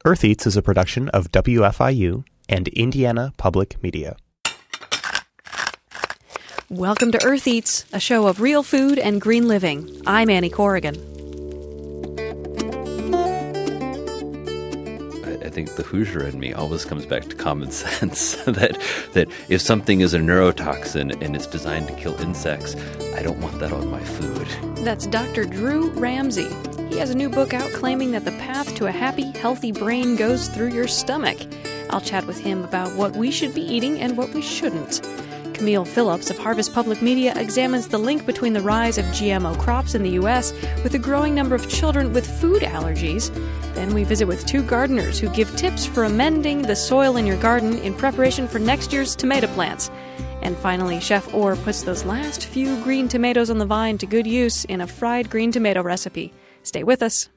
Earth Eats is a production of WFIU and Indiana Public Media. Welcome to Earth Eats, a show of real food and green living. I'm Annie Corrigan. I think the Hoosier in me always comes back to common sense that if something is a neurotoxin and it's designed to kill insects, I don't want that on my food. That's Dr. Drew Ramsey. He has a new book out claiming that the path to a happy, healthy brain goes through your stomach. I'll chat with him about what we should be eating and what we shouldn't. Camille Phillips of Harvest Public Media examines the link between the rise of GMO crops in the U.S. with a growing number of children with food allergies. Then we visit with two gardeners who give tips for amending the soil in your garden in preparation for next year's tomato plants. And finally, Chef Orr puts those last few green tomatoes on the vine to good use in a fried green tomato recipe. Stay with us.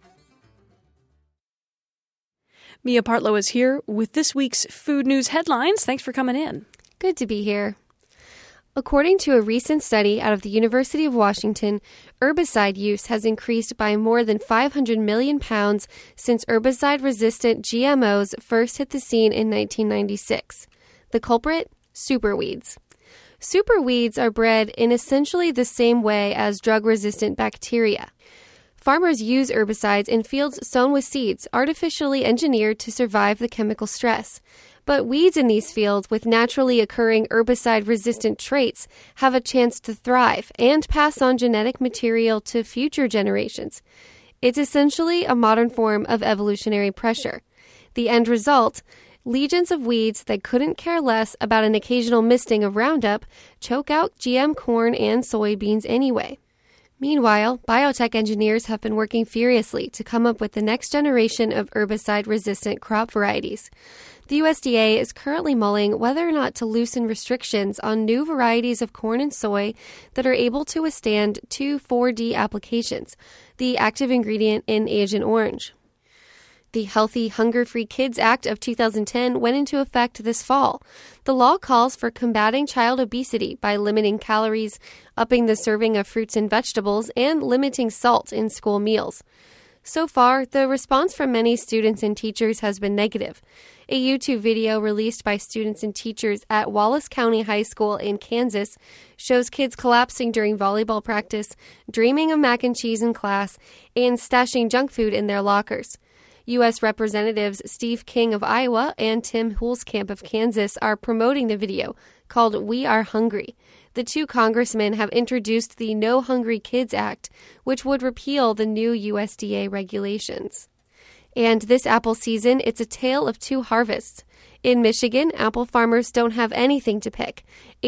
Mia Partlow is here with this week's food news headlines. Thanks for coming in. Good to be here. According to a recent study out of the University of Washington, herbicide use has increased by more than 500 million pounds since herbicide-resistant GMOs first hit the scene in 1996. The culprit? Superweeds. Superweeds are bred in essentially the same way as drug-resistant bacteria. Farmers use herbicides in fields sown with seeds artificially engineered to survive the chemical stress. But weeds in these fields with naturally occurring herbicide-resistant traits have a chance to thrive and pass on genetic material to future generations. It's essentially a modern form of evolutionary pressure. The end result? Legions of weeds that couldn't care less about an occasional misting of Roundup choke out GM corn and soybeans anyway. Meanwhile, biotech engineers have been working furiously to come up with the next generation of herbicide-resistant crop varieties. The USDA is currently mulling whether or not to loosen restrictions on new varieties of corn and soy that are able to withstand 2,4-D applications, the active ingredient in Agent Orange. The Healthy, Hunger-Free Kids Act of 2010 went into effect this fall. The law calls for combating child obesity by limiting calories, upping the serving of fruits and vegetables, and limiting salt in school meals. So far, the response from many students and teachers has been negative. A YouTube video released by students and teachers at Wallace County High School in Kansas shows kids collapsing during volleyball practice, dreaming of mac and cheese in class, and stashing junk food in their lockers. U.S. Representatives Steve King of Iowa and Tim Huelskamp of Kansas are promoting the video, called We Are Hungry. The two congressmen have introduced the No Hungry Kids Act, which would repeal the new USDA regulations. And this apple season, it's a tale of two harvests. In Michigan, apple farmers don't have anything to pick.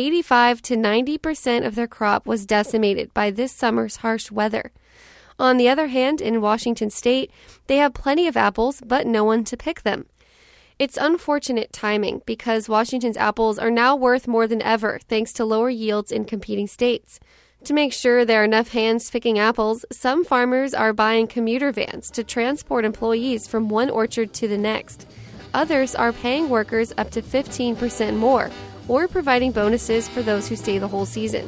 85 to 90% of their crop was decimated by this summer's harsh weather. On the other hand, in Washington state, they have plenty of apples, but no one to pick them. It's unfortunate timing because Washington's apples are now worth more than ever thanks to lower yields in competing states. To make sure there are enough hands picking apples, some farmers are buying commuter vans to transport employees from one orchard to the next. Others are paying workers up to 15% more or providing bonuses for those who stay the whole season.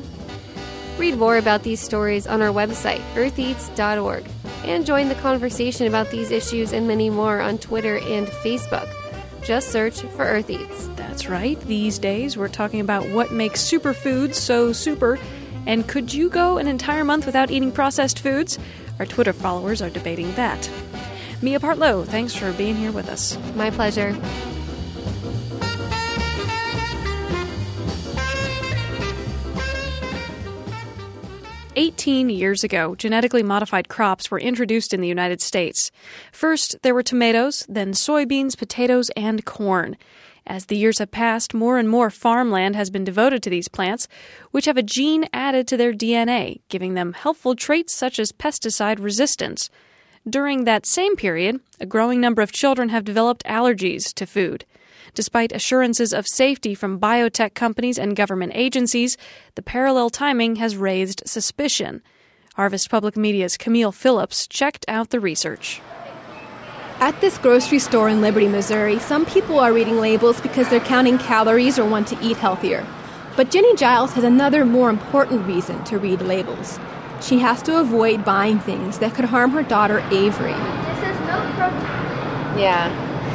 Read more about these stories on our website, eartheats.org, and join the conversation about these issues and many more on Twitter and Facebook. Just search for Earth Eats. That's right. These days, we're talking about what makes superfoods so super. And could you go an entire month without eating processed foods? Our Twitter followers are debating that. Mia Partlow, thanks for being here with us. My pleasure. "18 years ago, genetically modified crops were introduced in the United States. First, there were tomatoes, then soybeans, potatoes, and corn. As the years have passed, more and more farmland has been devoted to these plants, which have a gene added to their DNA, giving them helpful traits such as pesticide resistance. During that same period, a growing number of children have developed allergies to food. Despite assurances of safety from biotech companies and government agencies, the parallel timing has raised suspicion. Harvest Public Media's Camille Phillips checked out the research. At this grocery store in Liberty, Missouri, some people are reading labels because they're counting calories or want to eat healthier. But Jenny Giles has another more important reason to read labels. She has to avoid buying things that could harm her daughter, Avery. This is milk protein. Yeah.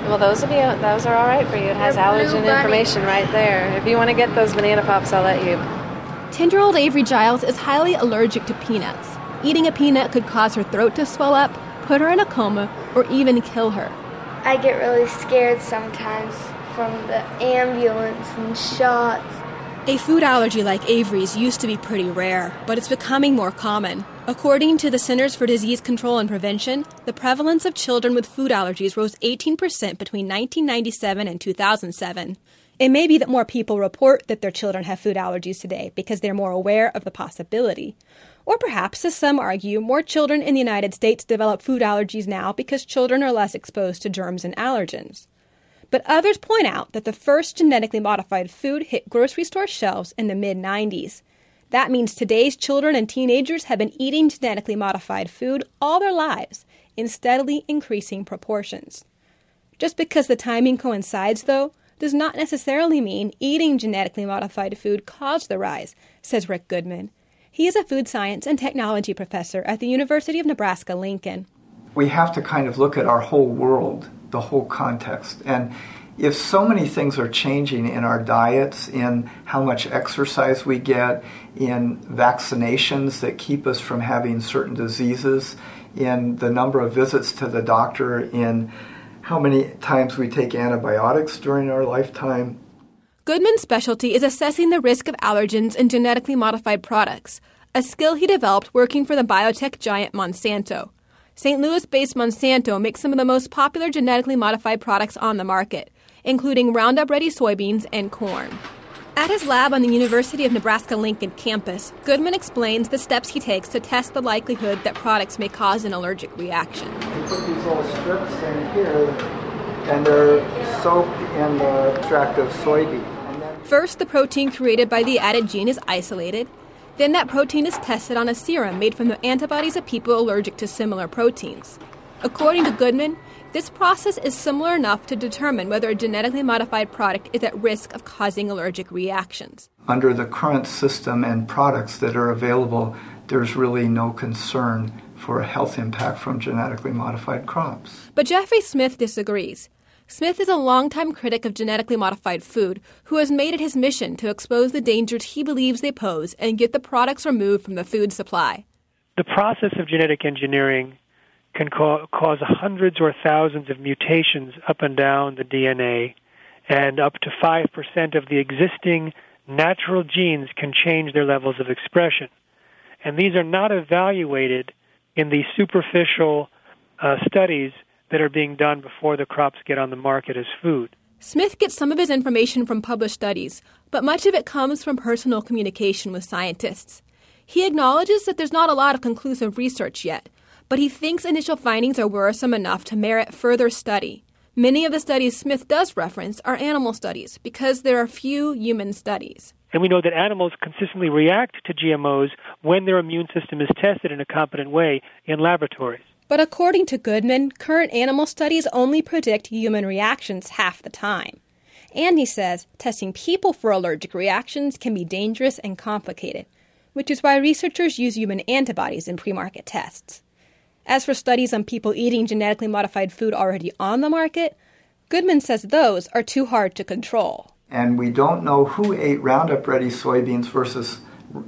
Well, those are all right for you. It has allergen information right there. If you want to get those banana pops, I'll let you. 10-year-old Avery Giles is highly allergic to peanuts. Eating a peanut could cause her throat to swell up, put her in a coma, or even kill her. I get really scared sometimes from the ambulance and shots. A food allergy like Avery's used to be pretty rare, but it's becoming more common. According to the Centers for Disease Control and Prevention, the prevalence of children with food allergies rose 18% between 1997 and 2007. It may be that more people report that their children have food allergies today because they're more aware of the possibility. Or perhaps, as some argue, more children in the United States develop food allergies now because children are less exposed to germs and allergens. But others point out that the first genetically modified food hit grocery store shelves in the mid-90s. That means today's children and teenagers have been eating genetically modified food all their lives in steadily increasing proportions. Just because the timing coincides, though, does not necessarily mean eating genetically modified food caused the rise, says Rick Goodman. He is a food science and technology professor at the University of Nebraska-Lincoln. We have to kind of look at our whole world, the whole context. And if so many things are changing in our diets, in how much exercise we get, in vaccinations that keep us from having certain diseases, in the number of visits to the doctor, in how many times we take antibiotics during our lifetime. Goodman's specialty is assessing the risk of allergens in genetically modified products, a skill he developed working for the biotech giant Monsanto. St. Louis-based Monsanto makes some of the most popular genetically modified products on the market, including Roundup Ready soybeans and corn. At his lab on the University of Nebraska-Lincoln campus, Goodman explains the steps he takes to test the likelihood that products may cause an allergic reaction. We put these little strips in here, and they're soaked in the extract of soybean. First, the protein created by the added gene is isolated. Then that protein is tested on a serum made from the antibodies of people allergic to similar proteins. According to Goodman, this process is similar enough to determine whether a genetically modified product is at risk of causing allergic reactions. Under the current system and products that are available, there's really no concern for a health impact from genetically modified crops. But Jeffrey Smith disagrees. Smith is a longtime critic of genetically modified food who has made it his mission to expose the dangers he believes they pose and get the products removed from the food supply. The process of genetic engineering can cause hundreds or thousands of mutations up and down the DNA, and up to 5% of the existing natural genes can change their levels of expression. And these are not evaluated in the superficial studies that are being done before the crops get on the market as food. Smith gets some of his information from published studies, but much of it comes from personal communication with scientists. He acknowledges that there's not a lot of conclusive research yet, but he thinks initial findings are worrisome enough to merit further study. Many of the studies Smith does reference are animal studies because there are few human studies. And we know that animals consistently react to GMOs when their immune system is tested in a competent way in laboratories. But according to Goodman, current animal studies only predict human reactions half the time. And he says testing people for allergic reactions can be dangerous and complicated, which is why researchers use human antibodies in pre-market tests. As for studies on people eating genetically modified food already on the market, Goodman says those are too hard to control. And we don't know who ate Roundup Ready soybeans versus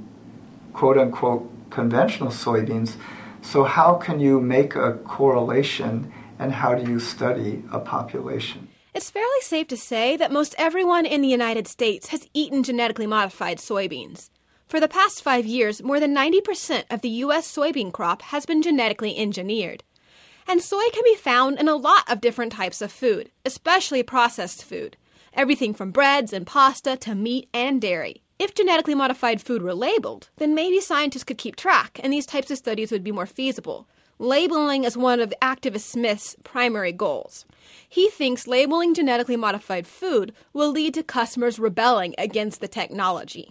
quote-unquote conventional soybeans. So how can you make a correlation, and how do you study a population? It's fairly safe to say that most everyone in the United States has eaten genetically modified soybeans. For the past 5 years, more than 90% of the U.S. soybean crop has been genetically engineered. And soy can be found in a lot of different types of food, especially processed food. Everything from breads and pasta to meat and dairy. If genetically modified food were labeled, then maybe scientists could keep track, and these types of studies would be more feasible. Labeling is one of activist Smith's primary goals. He thinks labeling genetically modified food will lead to customers rebelling against the technology.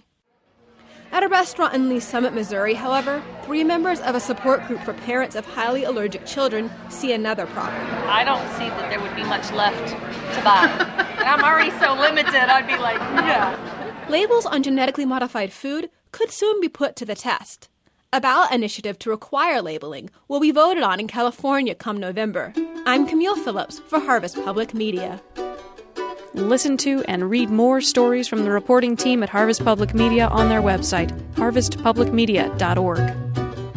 At a restaurant in Lee Summit, Missouri, however, 3 members of a support group for parents of highly allergic children see another problem. I don't see that there would be much left to buy. And I'm already so limited, I'd be like, yeah. Labels on genetically modified food could soon be put to the test. A ballot initiative to require labeling will be voted on in California come November. I'm Camille Phillips for Harvest Public Media. Listen to and read more stories from the reporting team at Harvest Public Media on their website, harvestpublicmedia.org.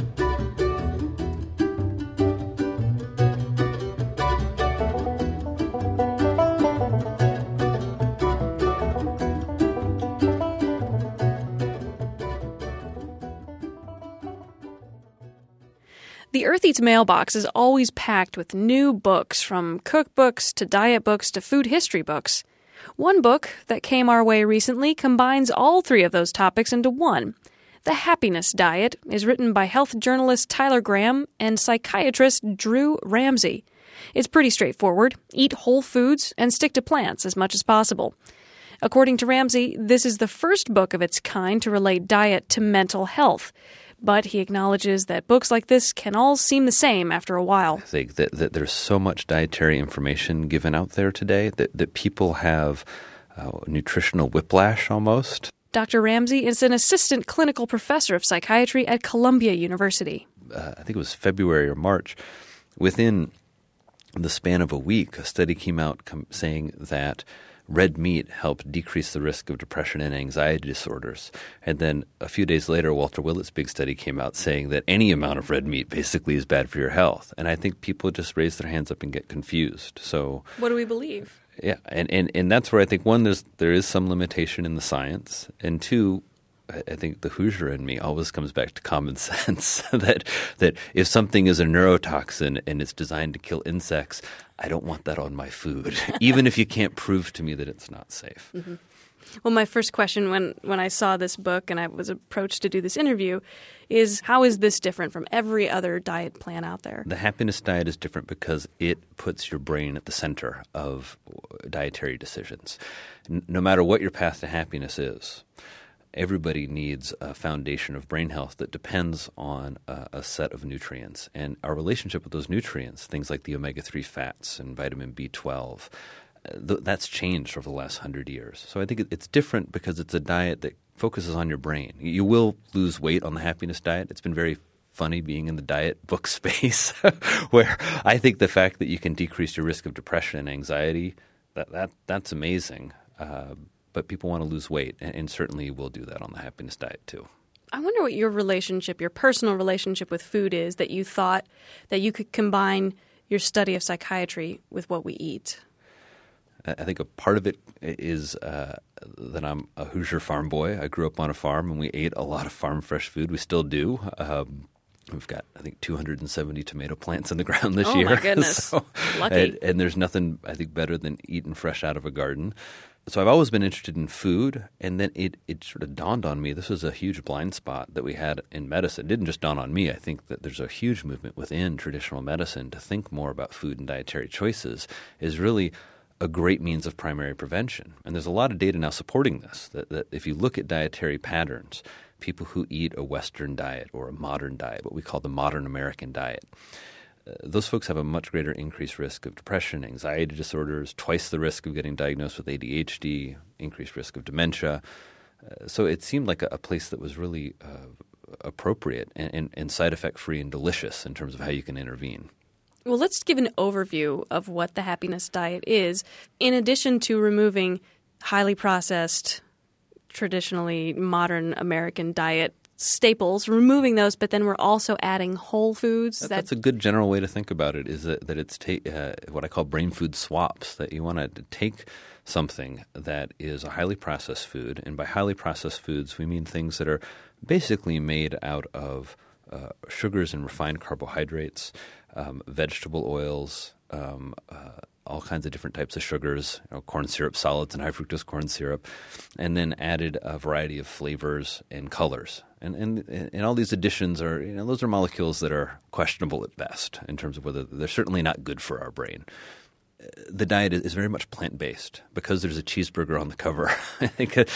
The Earth Eats mailbox is always packed with new books, from cookbooks to diet books to food history books. One book that came our way recently combines all three of those topics into one. The Happiness Diet is written by health journalist Tyler Graham and psychiatrist Drew Ramsey. It's pretty straightforward. Eat whole foods and stick to plants as much as possible. According to Ramsey, this is the first book of its kind to relate diet to mental health. But he acknowledges that books like this can all seem the same after a while. I think that there's so much dietary information given out there today that people have nutritional whiplash almost. Dr. Ramsey is an assistant clinical professor of psychiatry at Columbia University. I think it was February or March. Within the span of a week, a study came out saying that red meat helped decrease the risk of depression and anxiety disorders. And then a few days later, Walter Willett's big study came out saying that any amount of red meat basically is bad for your health. And I think people just raise their hands up and get confused. So what do we believe? Yeah, and that's where I think, one, there is some limitation in the science, and two, I think the Hoosier in me always comes back to common sense that if something is a neurotoxin and it's designed to kill insects, I don't want that on my food, even if you can't prove to me that it's not safe. Mm-hmm. Well, my first question when I saw this book and I was approached to do this interview is, how is this different from every other diet plan out there? The Happiness Diet is different because it puts your brain at the center of dietary decisions. No matter what your path to happiness is, everybody needs a foundation of brain health that depends on a set of nutrients. And our relationship with those nutrients, things like the omega-3 fats and vitamin B12, that's changed over the last 100 years. So I think it's different because it's a diet that focuses on your brain. You will lose weight on the Happiness Diet. It's been very funny being in the diet book space where I think the fact that you can decrease your risk of depression and anxiety, that's amazing. But people want to lose weight, and certainly you will do that on the Happiness Diet too. I wonder what your personal relationship with food is, that you thought that you could combine your study of psychiatry with what we eat. I think a part of it is that I'm a Hoosier farm boy. I grew up on a farm, and we ate a lot of farm fresh food. We still do. We've got, I think, 270 tomato plants in the ground this year. Oh, my goodness. Lucky. And there's nothing, I think, better than eating fresh out of a garden. So I've always been interested in food, and then it sort of dawned on me, this was a huge blind spot that we had in medicine. It didn't just dawn on me. I think that there's a huge movement within traditional medicine to think more about food and dietary choices is really a great means of primary prevention. And there's a lot of data now supporting this, that if you look at dietary patterns, people who eat a Western diet or a modern diet, what we call the modern American diet, those folks have a much greater increased risk of depression, anxiety disorders, twice the risk of getting diagnosed with ADHD, increased risk of dementia. So it seemed like a place that was really appropriate and side effect free and delicious in terms of how you can intervene. Well, let's give an overview of what the Happiness Diet is. In addition to removing highly processed, traditionally modern American diet staples, removing those, but then we're also adding whole foods. That's a good general way to think about it, is that it's what I call brain food swaps, that you want to take something that is a highly processed food, and by highly processed foods we mean things that are basically made out of sugars and refined carbohydrates, vegetable oils, all kinds of different types of sugars, corn syrup solids and high fructose corn syrup, and then added a variety of flavors and colors. And all these additions are, those are molecules that are questionable at best in terms of whether they're certainly not good for our brain. The diet is very much plant-based because there's a cheeseburger on the cover. I think a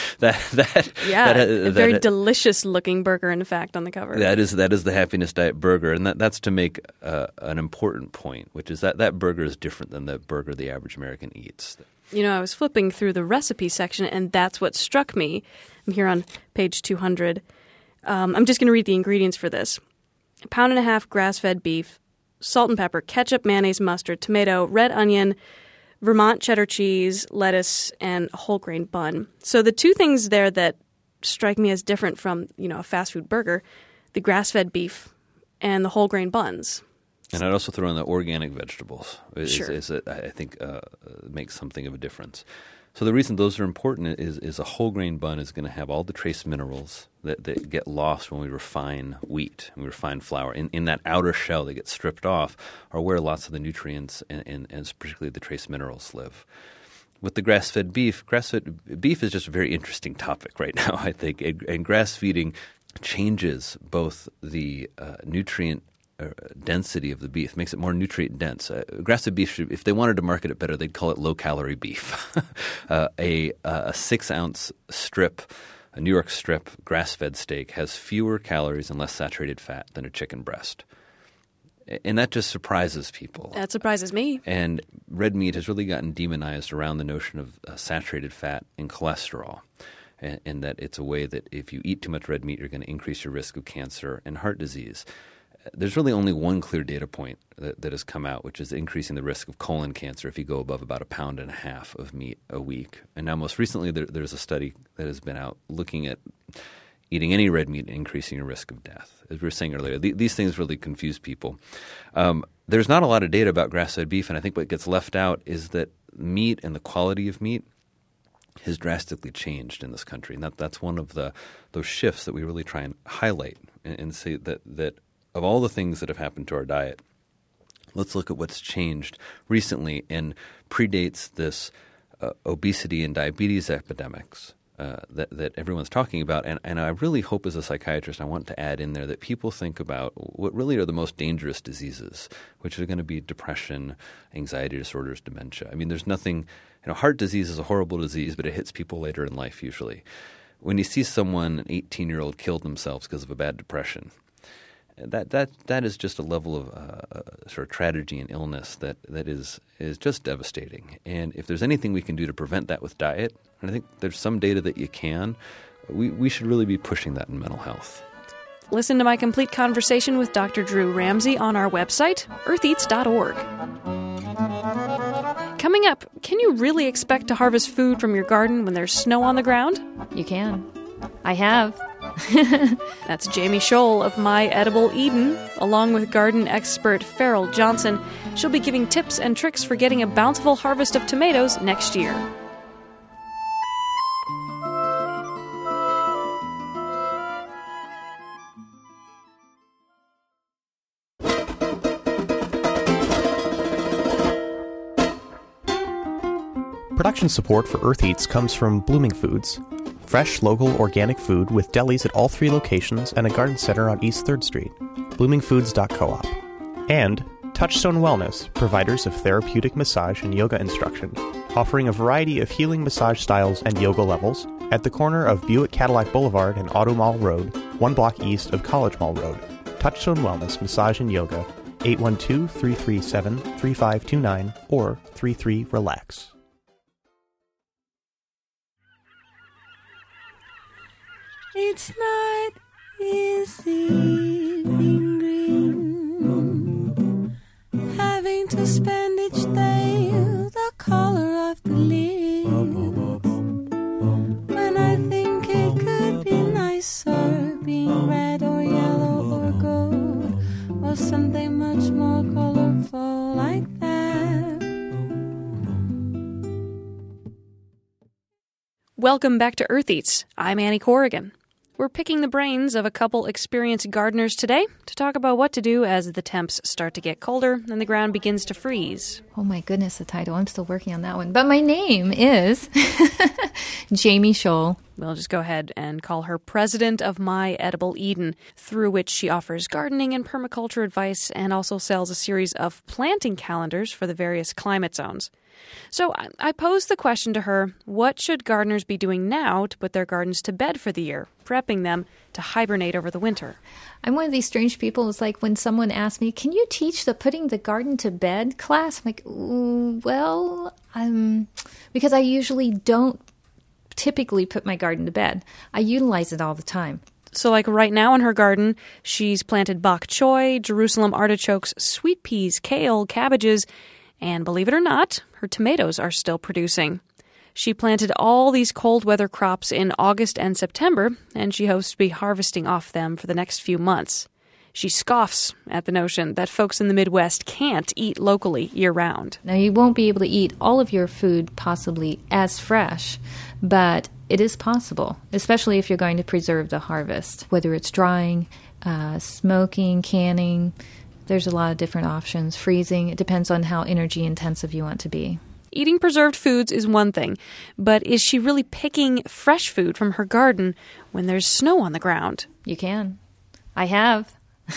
very delicious-looking burger, in fact, on the cover. That is the Happiness Diet burger, and that's to make an important point, which is that burger is different than the burger the average American eats. I was flipping through the recipe section, and that's what struck me. I'm here on page 200. I'm just going to read the ingredients for this. 1.5 pounds grass-fed beef, salt and pepper, ketchup, mayonnaise, mustard, tomato, red onion, Vermont cheddar cheese, lettuce, and a whole grain bun. So the two things there that strike me as different from, a fast food burger, the grass-fed beef and the whole grain buns. And I'd also throw in the organic vegetables. Sure. I think makes something of a difference. So the reason those are important is a whole grain bun is going to have all the trace minerals that get lost when we refine wheat, and we refine flour. In that outer shell that gets stripped off are where lots of the nutrients and particularly the trace minerals live. With the grass-fed beef is just a very interesting topic right now, I think. And grass-feeding changes both the nutrient density of the beef, makes it more nutrient dense. Grass-fed beef, if they wanted to market it better, they'd call it low-calorie beef. A 6-ounce strip, a New York strip grass-fed steak has fewer calories and less saturated fat than a chicken breast. And that just surprises people. That surprises me. And red meat has really gotten demonized around the notion of saturated fat and cholesterol. And that it's a way that if you eat too much red meat, you're going to increase your risk of cancer and heart disease. There's really only one clear data point that has come out, which is increasing the risk of colon cancer if you go above about 1.5 pounds of meat a week. And now most recently there's a study that has been out looking at eating any red meat and increasing your risk of death. As we were saying earlier, these things really confuse people. There's not a lot of data about grass-fed beef, and I think what gets left out is that meat and the quality of meat has drastically changed in this country. And that's one of those shifts that we really try and highlight and say that of all the things that have happened to our diet, let's look at what's changed recently and predates this obesity and diabetes epidemics that everyone's talking about. And I really hope as a psychiatrist, I want to add in there that people think about what really are the most dangerous diseases, which are going to be depression, anxiety disorders, dementia. I mean, there's nothing – heart disease is a horrible disease, but it hits people later in life usually. When you see someone, an 18-year-old, killed themselves because of a bad depression – that is just a level of sort of tragedy and illness that is just devastating. And if there's anything we can do to prevent that with diet, and I think there's some data that you can, we should really be pushing that in mental health. Listen to my complete conversation with Dr. Drew Ramsey on our website, eartheats.org. Coming up, can you really expect to harvest food from your garden when there's snow on the ground? You can. I have. That's Jamie Scholl of My Edible Eden, along with garden expert Farrell Johnson. She'll be giving tips and tricks for getting a bountiful harvest of tomatoes next year. Production support for Earth Eats comes from Blooming Foods, fresh, local, organic food with delis at all 3 locations and a garden center on East 3rd Street. bloomingfoods.coop. And Touchstone Wellness, providers of therapeutic massage and yoga instruction, offering a variety of healing massage styles and yoga levels at the corner of Buick Cadillac Boulevard and Auto Mall Road, 1 block east of College Mall Road. Touchstone Wellness Massage and Yoga, 812-337-3529 or 33-RELAX. It's not easy being green, having to spend each day the color of the leaves, when I think it could be nicer being red or yellow or gold, or something much more colorful like that. Welcome back to Earth Eats. I'm Annie Corrigan. We're picking the brains of a couple experienced gardeners today to talk about what to do as the temps start to get colder and the ground begins to freeze. Oh my goodness, the title. I'm still working on that one. But my name is Jamie Scholl. We'll just go ahead and call her president of My Edible Eden, through which she offers gardening and permaculture advice and also sells a series of planting calendars for the various climate zones. So I posed the question to her, what should gardeners be doing now to put their gardens to bed for the year, prepping them to hibernate over the winter? I'm one of these strange people. It's like when someone asks me, can you teach the putting the garden to bed class? I'm like, because I usually don't typically put my garden to bed. I utilize it all the time. So like right now in her garden, she's planted bok choy, Jerusalem artichokes, sweet peas, kale, cabbages, and believe it or not, her tomatoes are still producing. She planted all these cold weather crops in August and September, and she hopes to be harvesting off them for the next few months. She scoffs at the notion that folks in the Midwest can't eat locally year-round. Now, you won't be able to eat all of your food possibly as fresh, but it is possible, especially if you're going to preserve the harvest. Whether it's drying, smoking, canning, there's a lot of different options. Freezing, it depends on how energy intensive you want to be. Eating preserved foods is one thing, but is she really picking fresh food from her garden when there's snow on the ground? You can. I have.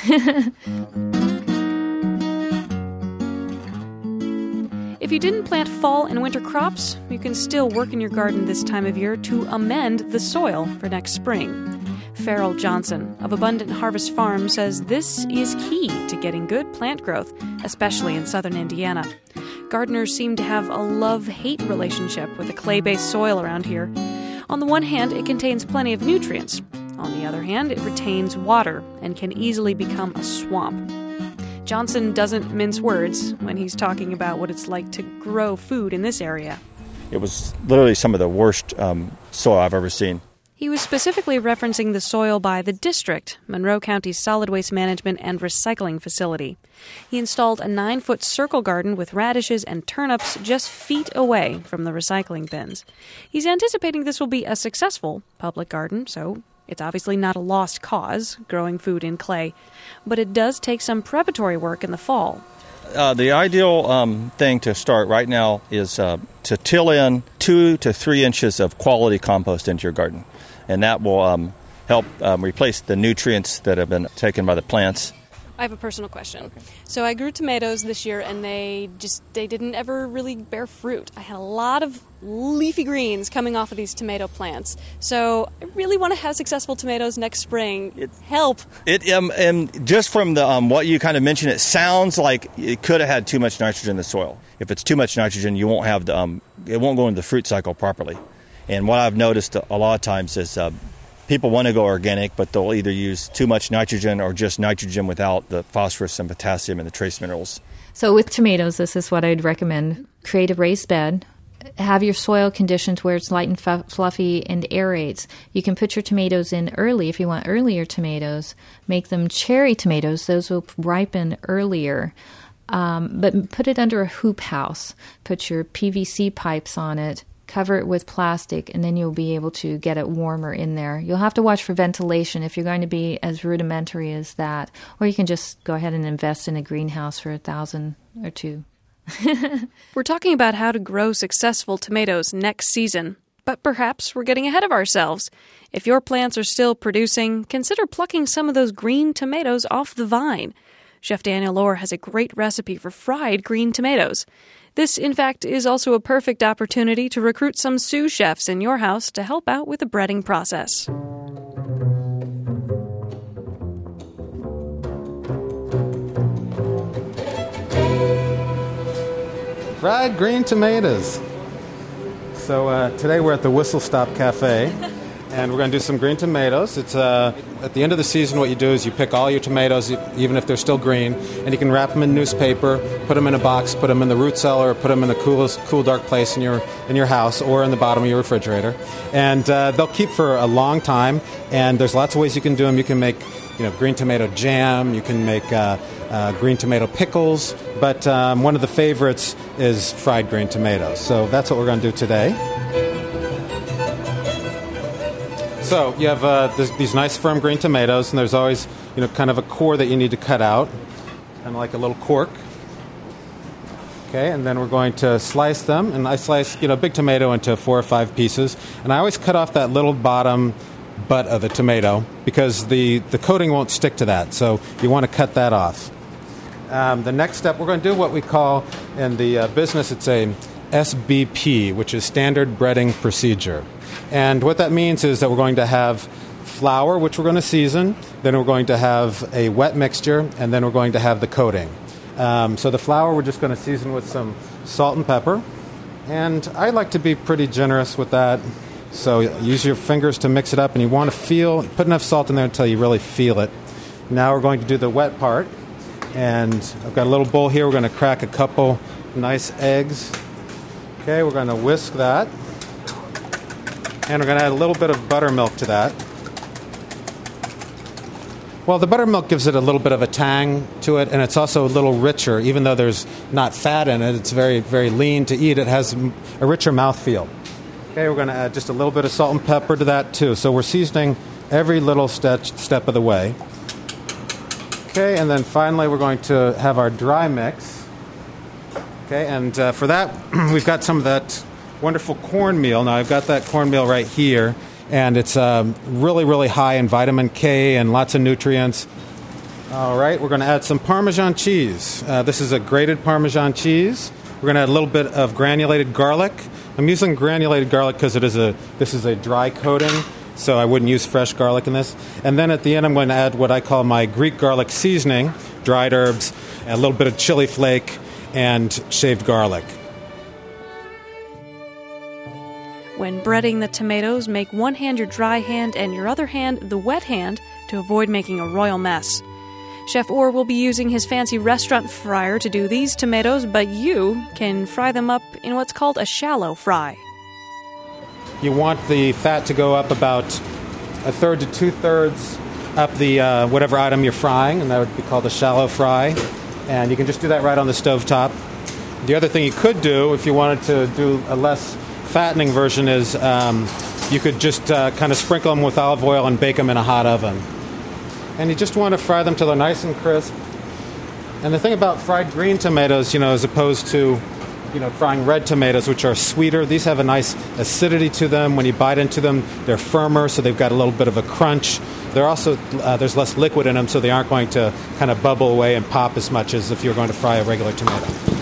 If you didn't plant fall and winter crops, you can still work in your garden this time of year to amend the soil for next spring. Farrell Johnson of Abundant Harvest Farm says this is key to getting good plant growth, especially in southern Indiana. Gardeners seem to have a love-hate relationship with the clay-based soil around here. On the one hand, it contains plenty of nutrients. On the other hand, it retains water and can easily become a swamp. Johnson doesn't mince words when he's talking about what it's like to grow food in this area. It was literally some of the worst soil I've ever seen. He was specifically referencing the soil by the district, Monroe County's solid waste management and recycling facility. He installed a 9-foot circle garden with radishes and turnips just feet away from the recycling bins. He's anticipating this will be a successful public garden, so it's obviously not a lost cause, growing food in clay, but it does take some preparatory work in the fall. The ideal thing to start right now is to till in 2 to 3 inches of quality compost into your garden. And that will help replace the nutrients that have been taken by the plants. I have a personal question. Okay. So I grew tomatoes this year, and they didn't ever really bear fruit. I had a lot of leafy greens coming off of these tomato plants. So I really want to have successful tomatoes next spring. Help! And just from the what you kind of mentioned, it sounds like it could have had too much nitrogen in the soil. If it's too much nitrogen, you won't have it won't go into the fruit cycle properly. And what I've noticed a lot of times is people want to go organic, but they'll either use too much nitrogen or just nitrogen without the phosphorus and potassium and the trace minerals. So with tomatoes, this is what I'd recommend. Create a raised bed. Have your soil conditioned where it's light and fluffy and aerates. You can put your tomatoes in early if you want earlier tomatoes. Make them cherry tomatoes. Those will ripen earlier. But put it under a hoop house. Put your PVC pipes on it. Cover it with plastic, and then you'll be able to get it warmer in there. You'll have to watch for ventilation if you're going to be as rudimentary as that. Or you can just go ahead and invest in a greenhouse for $1,000 or $2,000. We're talking about how to grow successful tomatoes next season, but perhaps we're getting ahead of ourselves. If your plants are still producing, consider plucking some of those green tomatoes off the vine. Chef Daniel Orr has a great recipe for fried green tomatoes. This, in fact, is also a perfect opportunity to recruit some sous chefs in your house to help out with the breading process. Fried green tomatoes. So today we're at the Whistle Stop Cafe, and we're going to do some green tomatoes. It's at the end of the season, what you do is you pick all your tomatoes, even if they're still green, and you can wrap them in newspaper, put them in a box, put them in the root cellar, or put them in the cool, dark place in your house or in the bottom of your refrigerator. And they'll keep for a long time, and there's lots of ways you can do them. You can make green tomato jam, you can make green tomato pickles, but one of the favorites is fried green tomatoes. So that's what we're going to do today. So you have these nice firm green tomatoes, and there's always kind of a core that you need to cut out, kind of like a little cork. Okay, and then we're going to slice them, and I slice big tomato into 4 or 5 pieces, and I always cut off that little bottom butt of the tomato because the coating won't stick to that, so you want to cut that off. The next step, we're going to do what we call in the business, it's a SBP, which is Standard Breading Procedure. And what that means is that we're going to have flour, which we're going to season, then we're going to have a wet mixture, and then we're going to have the coating. So the flour we're just going to season with some salt and pepper. And I like to be pretty generous with that. So use your fingers to mix it up, and you want to put enough salt in there until you really feel it. Now we're going to do the wet part. And I've got a little bowl here. We're going to crack a couple nice eggs. Okay, we're going to whisk that. And we're going to add a little bit of buttermilk to that. Well, the buttermilk gives it a little bit of a tang to it, and it's also a little richer. Even though there's not fat in it, it's very, very lean to eat. It has a richer mouthfeel. Okay, we're going to add just a little bit of salt and pepper to that, too. So we're seasoning every little step of the way. Okay, and then finally we're going to have our dry mix. Okay, and for that, we've got some of that wonderful cornmeal. Now, I've got that cornmeal right here, and it's really, really high in vitamin K and lots of nutrients. All right, we're going to add some Parmesan cheese. This is a grated Parmesan cheese. We're going to add a little bit of granulated garlic. I'm using granulated garlic because this is a dry coating, so I wouldn't use fresh garlic in this. And then at the end, I'm going to add what I call my Greek garlic seasoning, dried herbs, a little bit of chili flake, and shaved garlic. When breading the tomatoes, make one hand your dry hand and your other hand the wet hand to avoid making a royal mess. Chef Orr will be using his fancy restaurant fryer to do these tomatoes, but you can fry them up in what's called a shallow fry. You want the fat to go up about 1/3 to 2/3 up the whatever item you're frying, and that would be called a shallow fry. And you can just do that right on the stovetop. The other thing you could do, if you wanted to do a less fattening version, is you could just kind of sprinkle them with olive oil and bake them in a hot oven. And you just want to fry them till they're nice and crisp. And the thing about fried green tomatoes, as opposed to frying red tomatoes, which are sweeter, these have a nice acidity to them. When you bite into them, they're firmer, so they've got a little bit of a crunch. They're also there's less liquid in them, so they aren't going to kind of bubble away and pop as much as if you're going to fry a regular tomato.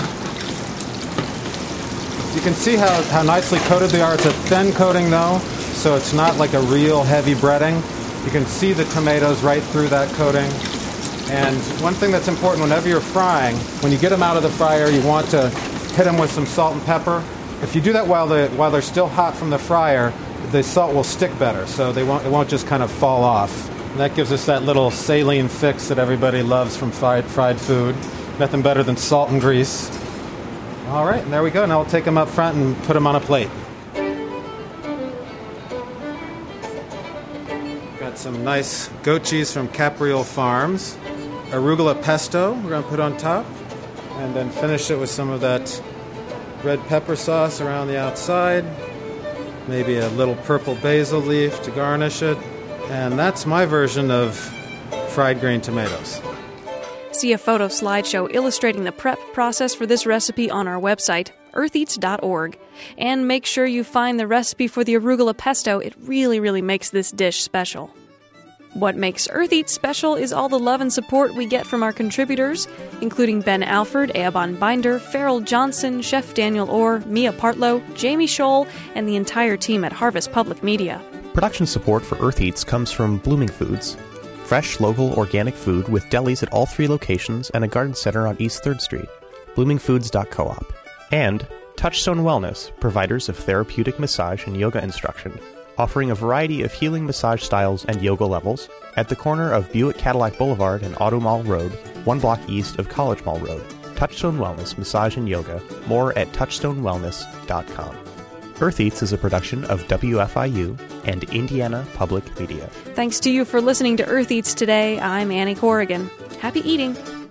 You can see how nicely coated they are. It's a thin coating, though, so it's not like a real heavy breading. You can see the tomatoes right through that coating. And one thing that's important whenever you're frying, when you get them out of the fryer, you want to hit them with some salt and pepper. If you do that while they're still hot from the fryer, the salt will stick better, so it won't just kind of fall off. And that gives us that little saline fix that everybody loves from fried food. Nothing better than salt and grease. All right, and there we go. Now we'll take them up front and put them on a plate. Got some nice goat cheese from Capriole Farms. Arugula pesto we're going to put on top. And then finish it with some of that red pepper sauce around the outside. Maybe a little purple basil leaf to garnish it. And that's my version of fried green tomatoes. See a photo slideshow illustrating the prep process for this recipe on our website, eartheats.org. And make sure you find the recipe for the arugula pesto. It really, really makes this dish special. What makes Earth Eats special is all the love and support we get from our contributors, including Ben Alford, Eoban Binder, Farrell Johnson, Chef Daniel Orr, Mia Partlow, Jamie Scholl, and the entire team at Harvest Public Media. Production support for Earth Eats comes from Blooming Foods, fresh, local, organic food with delis at all 3 locations and a garden center on East 3rd Street, bloomingfoods.coop, and Touchstone Wellness, providers of therapeutic massage and yoga instruction, offering a variety of healing massage styles and yoga levels at the corner of Buick Cadillac Boulevard and Auto Mall Road, 1 block east of College Mall Road. Touchstone Wellness Massage and Yoga. More at touchstonewellness.com. Earth Eats is a production of WFIU and Indiana Public Media. Thanks to you for listening to Earth Eats today. I'm Annie Corrigan. Happy eating.